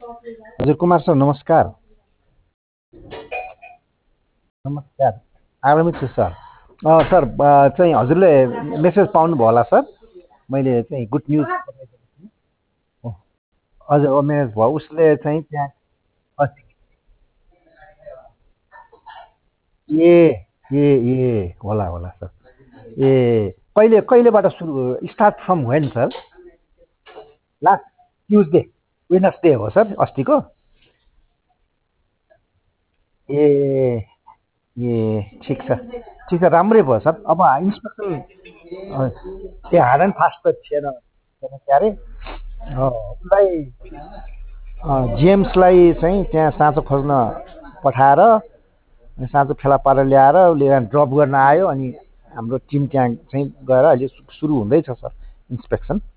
हजुर कुमार सर नमस्कार। नमस्कार। आरामै छु सर। सर चाहिँ हजुरले मेसेज पाउनुभयो होला सर। मैले चाहिँ गुड न्युज हजुर मेसेज भयो उसले चाहिँ त्यहाँ अस्ति ए ए ए होला होला सर। कहिलेबाट सुरु start from when sir? Last Tuesday Wednesday हो सर अस्तिको? ए ए ठिक छ राम्रै भयो सर। अब इन्सपेक्सन त्यो हार्ड एन्ड फास्ट त थिएन क्यारे उसलाई जेम्सलाई चाहिँ त्यहाँ साँचो खोज्न पठाएर साँचो फेला पारेर ल्याएर उसले ड्रप गर्न आयो अनि हाम्रो टिम त्यहाँ चाहिँ गएर अहिले सुरु हुँदैछ सर इन्सपेक्सन।